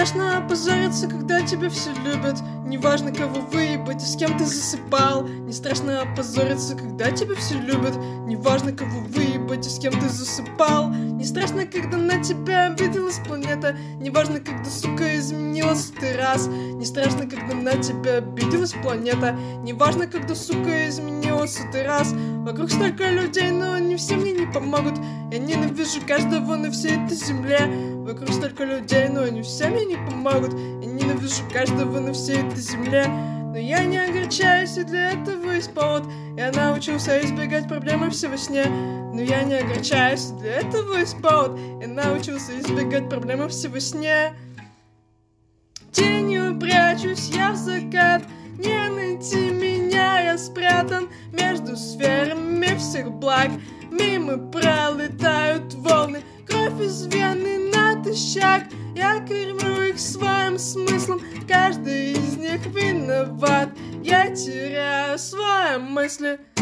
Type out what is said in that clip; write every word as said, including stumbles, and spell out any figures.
страшно опозориться, когда тебя все любят. Неважно, кого выебать и с кем ты засыпал. Не страшно опозориться, когда тебя все любят. Неважно, кого выебать и с кем ты засыпал. Не страшно, когда на тебя обиделась планета. Неважно, когда, сука, изменилась ты раз. Не страшно, когда на тебя обиделась планета. Неважно, когда, сука, изменилась ты раз. Вокруг столько людей, но они все мне не помогут. Я ненавижу каждого на всей этой земле. Вокруг столько людей, но они все мне не помогут. Я ненавижу каждого на всей этой земле. Но я не огорчаюсь, и для этого есть повод. Я научился избегать проблемы все во сне. Но я не огорчаюсь, и для этого есть повод. Я научился избегать проблемы все во сне. Тенью прячусь я в закат. Не найти меня, я спрятан между сферами всех благ. Мимо пролетают волны, кровь из вены натощак. Я кормлю их своим смыслом, каждый из них виноват. Я теряю свои мысли.